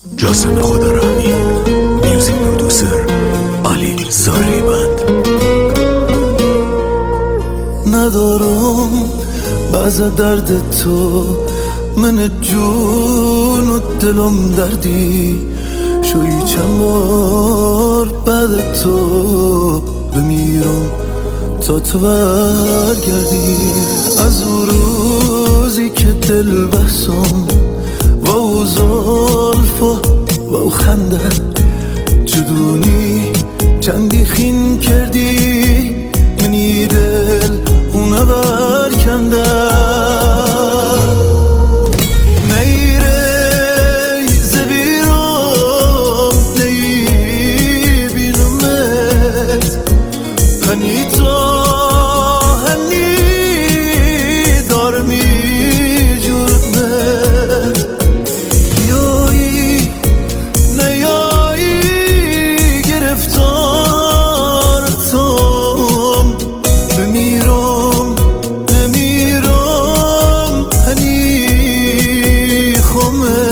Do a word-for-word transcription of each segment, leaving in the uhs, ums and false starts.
جاسم خدا رحمی، میوزیک پرودوسر علی زاریبند. ندارم بعض درد تو، من جون و دلم دردی شوی چند بار بعد تو بمیرم تا تو برگردی. از اون روزی که دل بحثم و او زلفا و او خنده جدونی چندی خین کردی، منی دل اونه برکنده. نیره زبیرم نی بینمت هنی تو هنی دارمی جرمت یایی نیایی گرفتارتم بمیرم نمیرم هنی خمه.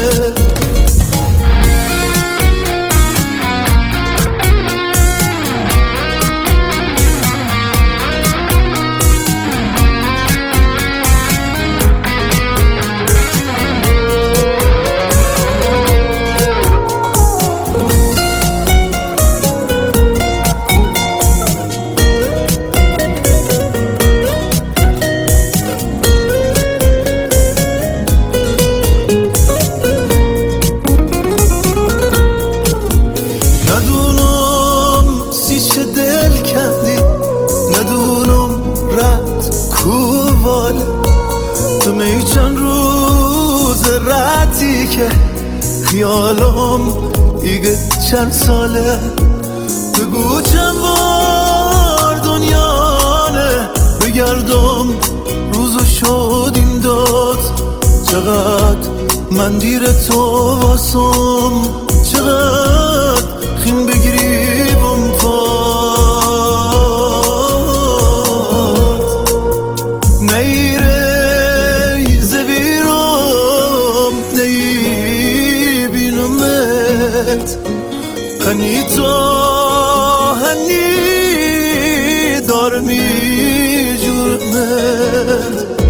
ندونم سی چه دل کردی، ندونم رد کوال تو می چند روز ردی که خیالم دیگه چند ساله. بگو چند بار دنیانه بگردم روزو شد این داد. چقدر من دیر تو واسم، چقدر خیم بگیری بم پاد. نیره زبیرم نی بینمت هنی تو هنی دارمی جرمت